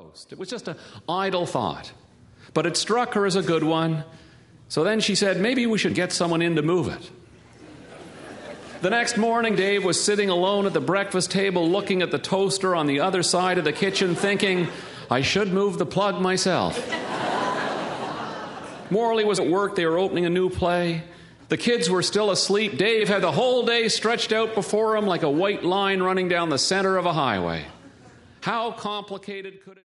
It was just an idle thought, but it struck her as a good one. So then she said, maybe we should get someone in to move it. The next morning, Dave was sitting alone at the breakfast table looking at the toaster on the other side of the kitchen thinking, I should move the plug myself. Morley was at work. They were opening a new play. The kids were still asleep. Dave had the whole day stretched out before him like a white line running down the center of a highway. How complicated could it be?